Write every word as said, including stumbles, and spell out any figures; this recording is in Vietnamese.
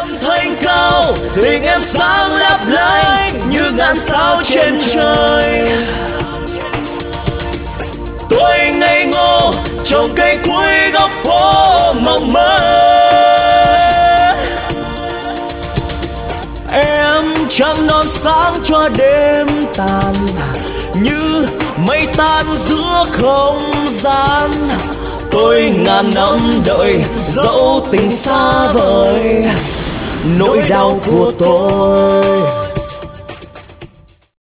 âm thanh cao, tình em sáng lấp lánh như ngàn sao trên trời. Tôi ngây ngô trồng cây cuối góc phố mộng mơ. Em trăng non sáng cho đêm tàn, như mây tan giữa không gian. Tôi ngàn năm đợi dẫu tình xa vời, nỗi đau của tôi